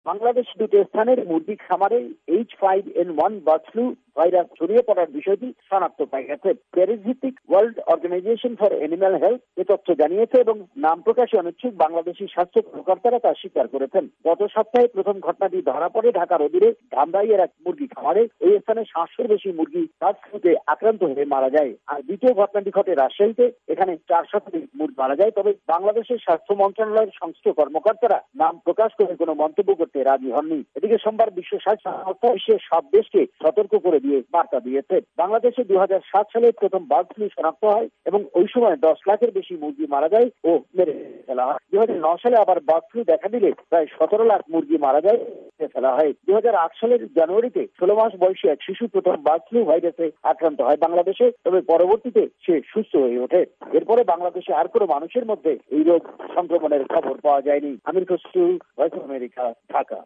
বাংলাদেশ দুটো স্থানের মুরগি খামারে H5N1 বার্ড ফ্লু ভাইরাস ছড়িয়ে পড়ার বিষয়টি শনাক্ত পাওয়া গেছে। প্যারিস ভিত্তিক world organisation for animal health এ তথ্য জানিয়েছে এবং নাম প্রকাশে অনিচ্ছুক বাংলাদেশি স্বাস্থ্য কর্মকর্তারা তা স্বীকার করেছেন। গত সপ্তাহে প্রথম ঘটনাটি ধরা পড়ে ঢাকার অদূরে ধামরাইয়ের এক মুরগি খামারে। এই স্থানে 500-র বেশি মুরগি বার্ড ফ্লুতে আক্রান্ত হয়ে মারা যায়। আর দ্বিতীয় ঘটনাটি ঘটে রাজশাহীতে, এখানে 400 মুরগি মারা যায়। তবে বাংলাদেশের স্বাস্থ্য মন্ত্রণালয়ের সংশ্লিষ্ট কর্মকর্তারা নাম প্রকাশ করে কোনো মন্তব্য করতে রাজি হননি। এদিকে সোমবার বিশ্ব স্বাস্থ্য সংস্থা বিশ্বের সব দেশকে সতর্ক করে দিয়ে বার্তা দিয়েছে। বাংলাদেশে 2007 সালে প্রথম বার্ড ফ্লু শনাক্ত হয় এবং ওই সময় 10 লাখের বেশি মুরগি মারা যায় ও মেরে ফেলা হয়। 2009 সালে আবার বার্ড ফ্লু দেখা দিলে প্রায় 17 লাখ মুরগি মারা যায়, ফেলা হয়। 2008 সালের জানুয়ারিতে 16 মাস বয়সী এক শিশু প্রথম বার্ড ফ্লু ভাইরাসে আক্রান্ত হয় বাংলাদেশে, তবে পরবর্তীতে সে সুস্থ হয়ে ওঠে। এরপরে বাংলাদেশে আর কোনো মানুষের মধ্যে এই রোগ সংক্রমণের খবর পাওয়া যায়নি। Amir Khasru, voice of America, Dhaka.